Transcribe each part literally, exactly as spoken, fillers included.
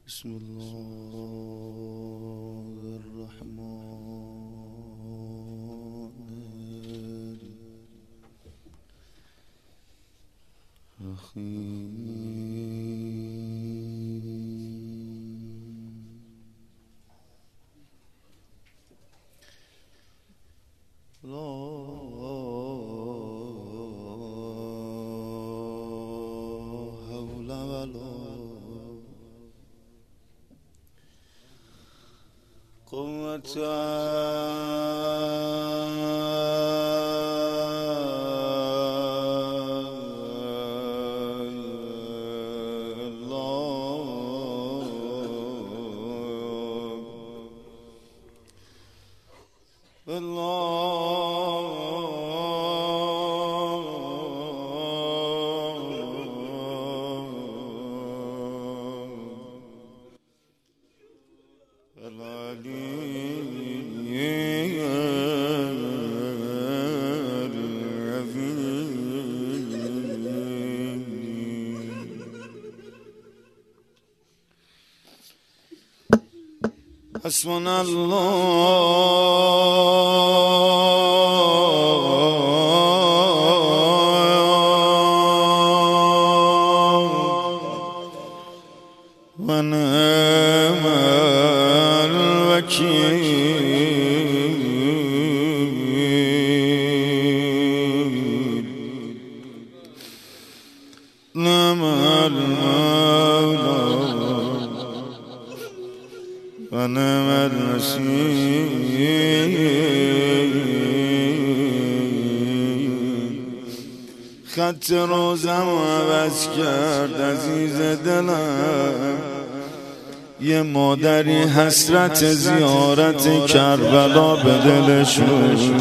بسم الله الرحمن الرحيم لا حول ولا قوة حسبنا الله ونعم الوكيل نعم المولى ونعم النصير خط روزم عوض کرد عزیز دلم، یه مادری حسرت زیارت کربلا به دلشون،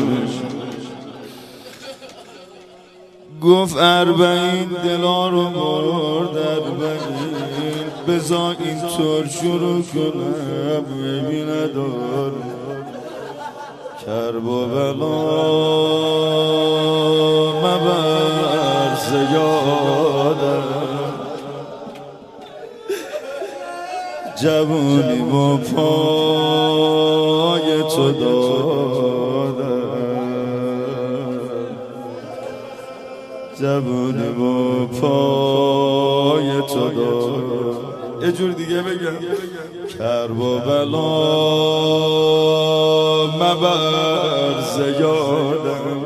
گفت اربعین دلا رو برد اربعین، بذار اینطور شروع کنم ببینه دار کرب و بلا مبر زیادم، جوونی با پای تو دادم، جوونی با پای تو دادم. یه جور دیگه بگم کرب و بلا مبر زیادم،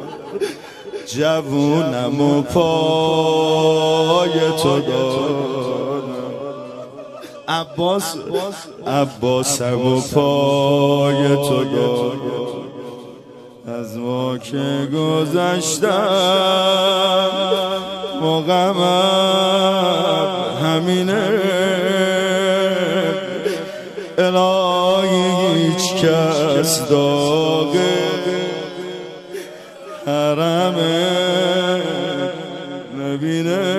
جوونم و پای تو دادم، عباس عباسم و پای تو دادم، از ما که گذشتم مقامم همینه، الهی هیچ کس داغ حرمه نبینه،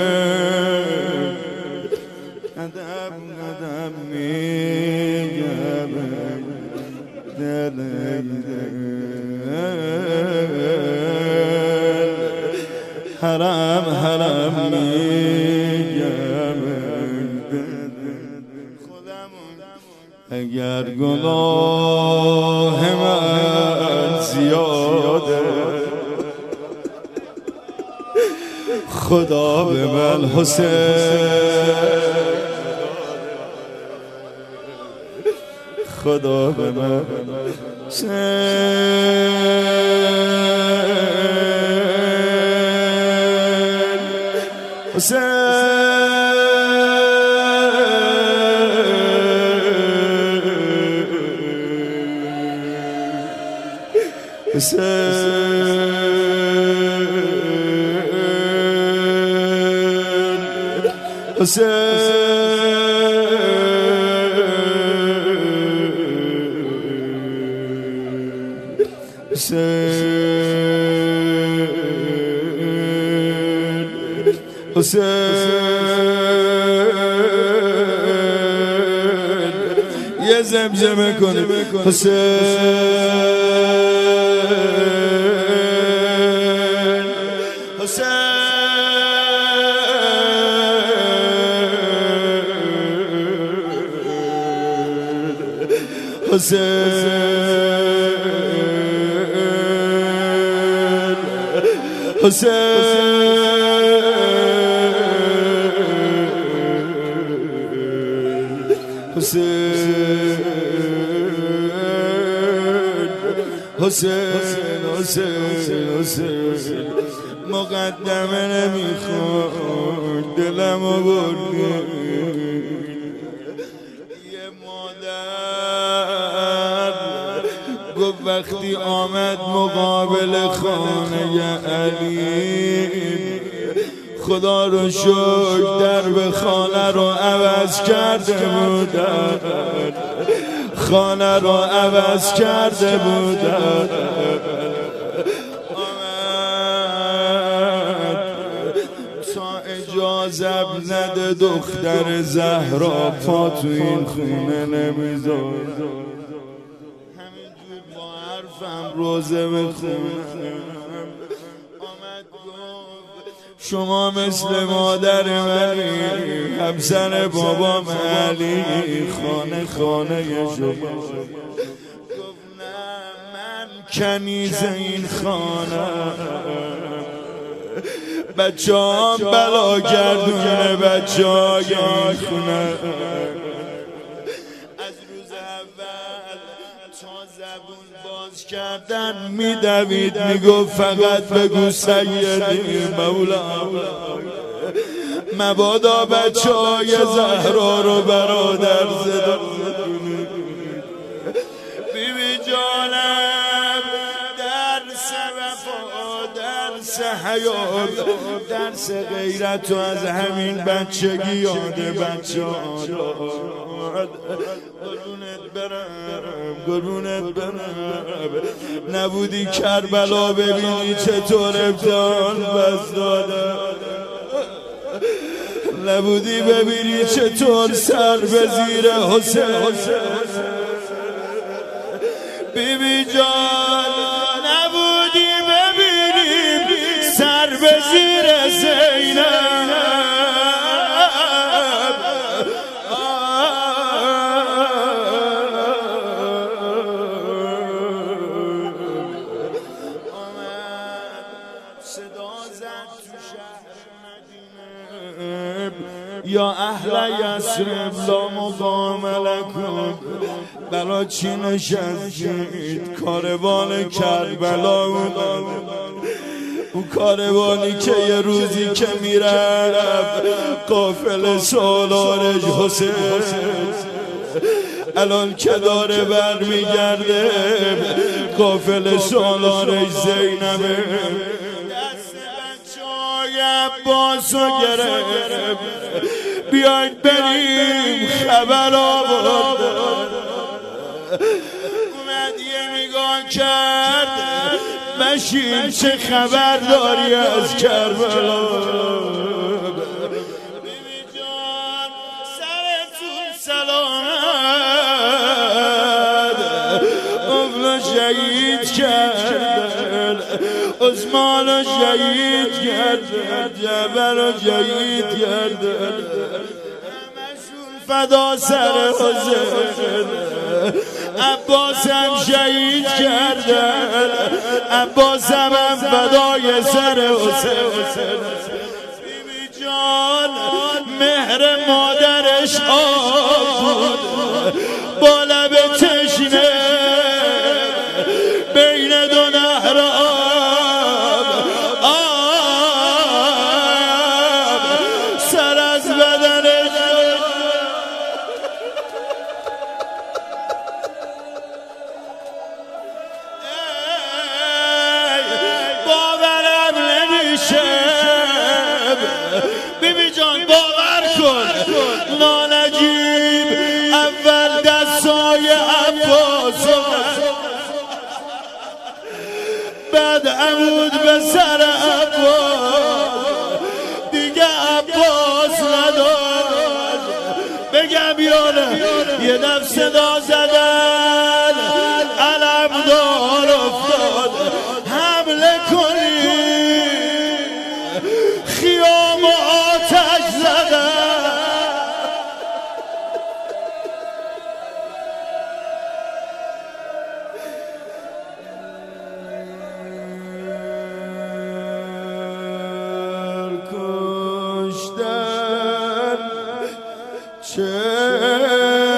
قدم قدم میگم دل حرم حرم میگم اگر گناه من زیاده خدا به من حسین، خدا به من حسین حسین حسین حسین یه زمزمه کنیم حسین حسین حسین حسین حسین حسین حسین حسین مقدمه نمیخواد دلمو بردی یه مادر گفت وقتی آمد مقابل خانه علی خدا رو شکر درب خانه رو عوض کرده بودن خانه رو عوض کرده بودن آمد تا اجازه نده دختر زهرا پا تو این خونه نمیذار همینجور با حرفم روزه بخونم شما مثل مادر منی همسر بابا علی خانه خانه شما گفت نه من کنیز این خانه بچه هم بلا گردونه بچه های این خونه از روز اول تا زبون باز کردن میدوید میگفت فقط بگو سیدی مولا مبادا بچه های زهرا رو برادر زده بیبی جانم درس وفا درس حیات درس غیرت و از همین بچگی یاد بچه ها قربونت برم قربونت برم نبودی کربلا ببینی چطور امتحان بس دادم نبودی ببینی چطور سر به زیر حسین بیبی جان نبودی ببینی سر به زیر زینب یا اهل یثرب لا مقام لکم بلا چی نشستید کاروان کربلا اومد اون کاروانی که یه روزی که میرفت قافل سالارش حسین الان که داره برمیگرده قافل سالارش زینبه عباسو گرفت بیاید بریم خبر آورد اومد یه نگاه کرد مشیم چه خبر داری از کربلا بیبی جان سرتون سلامت اولو شهید کرد عثمان رو شهید کردن جبل رو شهید کردن همشون فدا سر حسین عباس هم شهید کردن عباس هم فدای سر حسین بیبی جان مهر مادرش آب بود با لب تشنه بین دو نهر بیبی جان باور کن نانجیب اول دستای عباس بعد عمود به سر عباس دیگه عباس نداشت بگم یانه یه دفع صدا زدن علمدار افتاد حمله کنی خیام آتش زدن چرا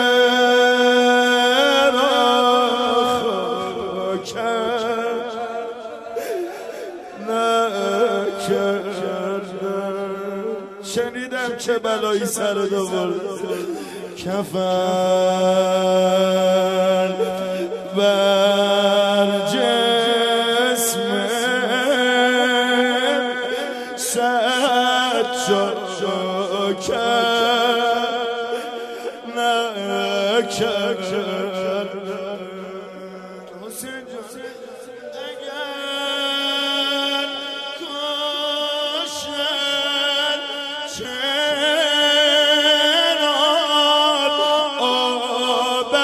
کرد نکردم شنیدم چه بلایی سر دوباره کفن بر جسم صد جا کرد نکرد حسین جان اگر کاشن چرا آبد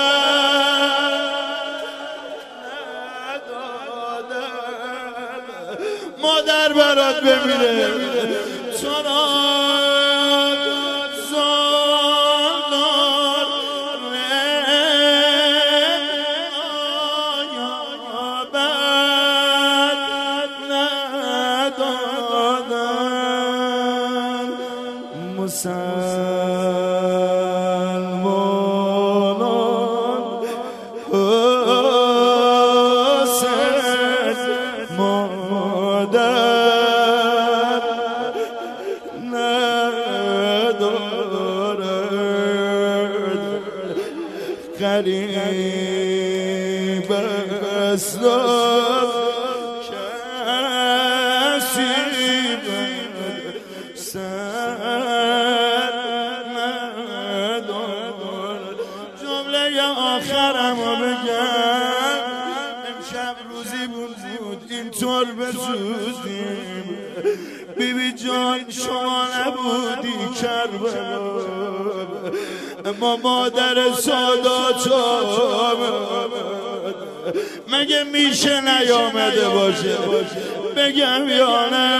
ندادن مادر برات بمیره تو را مسلمانان حسین مادر ندارد غریب است کسی آخرم رو بگم امشب روزی بود اینطور بسوزیم بی بی جان شما نبودی کربلا اما مادر سادات مگه میشه نیامده باشه بگم یا نه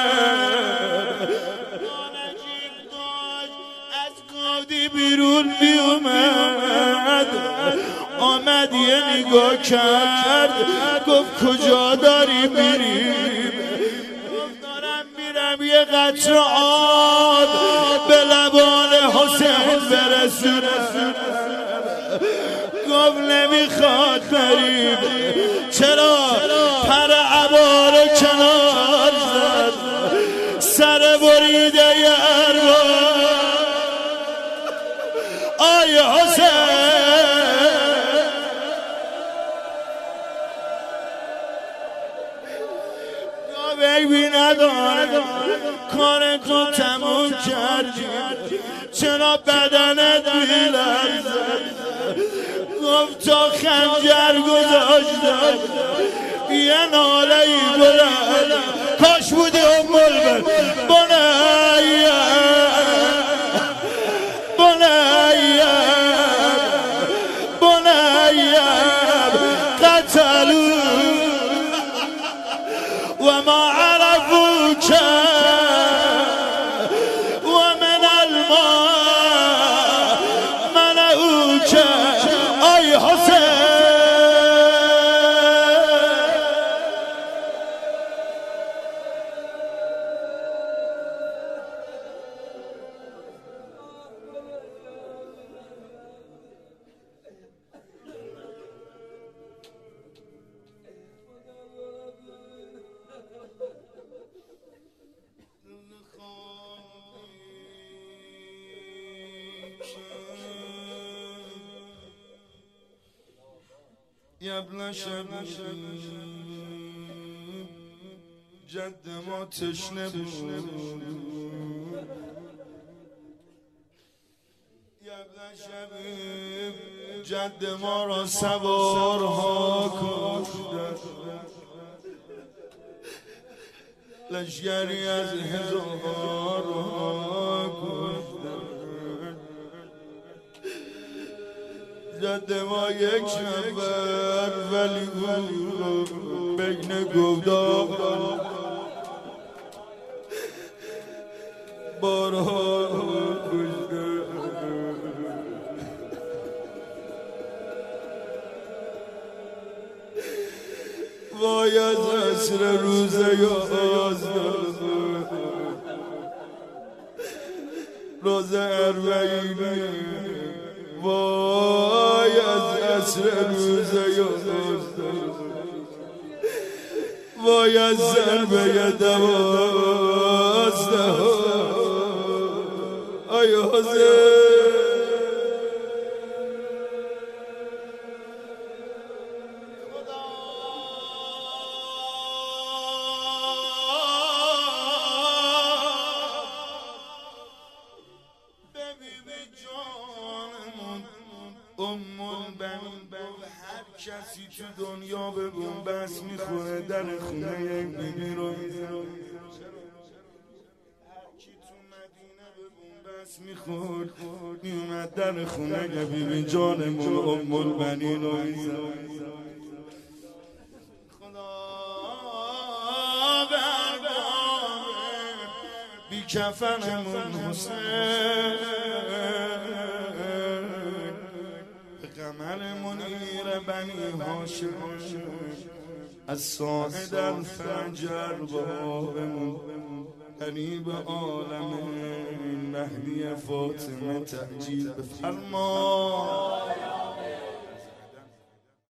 بیرون بیومد آمد یه نگاه کرد گفت کجا داری میری گفت دارم میرم یه قطره آب به لبان حسین برسونم گفت نمیخواد بریم چرا پر عبا رو کنار زد سر بریده ی ارواح آی حسین یا بیبی نداره کار تو تموم کردی چرا بدنت میلرزه گفت تا خنجر گذاشتم یه ناله ای بلند کاش بودی ام البن بنیه وما عرفوك ومن الماء منعوك أي حسين یبل شبیب جد ما تشنه بود یبل شبیب جد ما را سوارها کشتن لشگری از هزارها کشتن جد ما یک نفر ولی بود بین گوداغ بارها کشته وای از عصر روز یازده روز روز اربعینی وای از عصر روز یازده وای از ضربه دوازده ای حسین کسی تو دنیا به بنبست میخوره در خونه بیبی رو هرکی تو مدینه به بنبست میخورد میومد در خونه بیبی جانمون ام البنین رو خدا برگاه بی کفنمون حسین قمر منیر بنی هاشم از ساعد الفجر بابمون قریب عالم مهدی فاطمه تعجیل بفرما